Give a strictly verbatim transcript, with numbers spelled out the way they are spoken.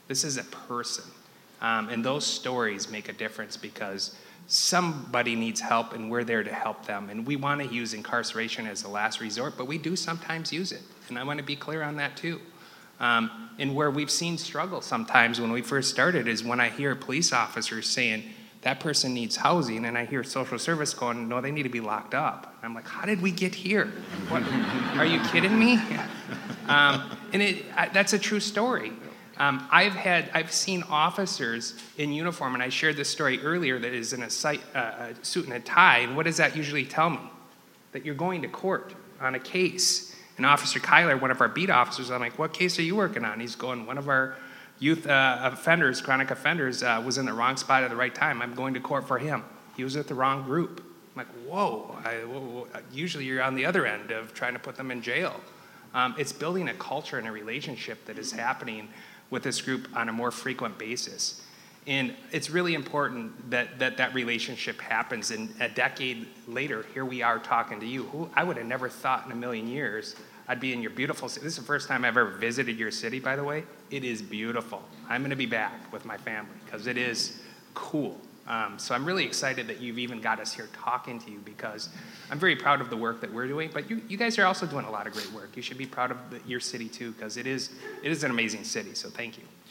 This is a person. Um, and those stories make a difference because somebody needs help and we're there to help them. And we want to use incarceration as a last resort, but we do sometimes use it. And I want to be clear on that too. Um, and where we've seen struggle sometimes when we first started is when I hear police officers saying, that person needs housing, and I hear social service going, no, they need to be locked up. I'm like, how did we get here? What, are you kidding me? Um, and it, I, that's a true story. Um, I've had, I've seen officers in uniform, and I shared this story earlier that is in a, site, uh, a suit and a tie, and what does that usually tell me? That you're going to court on a case. And Officer Kyler, one of our beat officers, I'm like, what case are you working on? He's going, one of our youth uh, offenders, chronic offenders, uh, was in the wrong spot at the right time. I'm going to court for him. He was with the wrong group. I'm like, whoa, I, whoa, whoa. Usually you're on the other end of trying to put them in jail. Um, it's building a culture and a relationship that is happening with this group on a more frequent basis. And it's really important that that, that relationship happens. And a decade later, here we are talking to you. Who I would have never thought in a million years I'd be in your beautiful city. This is the first time I've ever visited your city, by the way. It is beautiful. I'm going to be back with my family because it is cool. Um, so I'm really excited that you've even got us here talking to you because I'm very proud of the work that we're doing. But you, you guys are also doing a lot of great work. You should be proud of the, your city too because it is it is an amazing city. So thank you.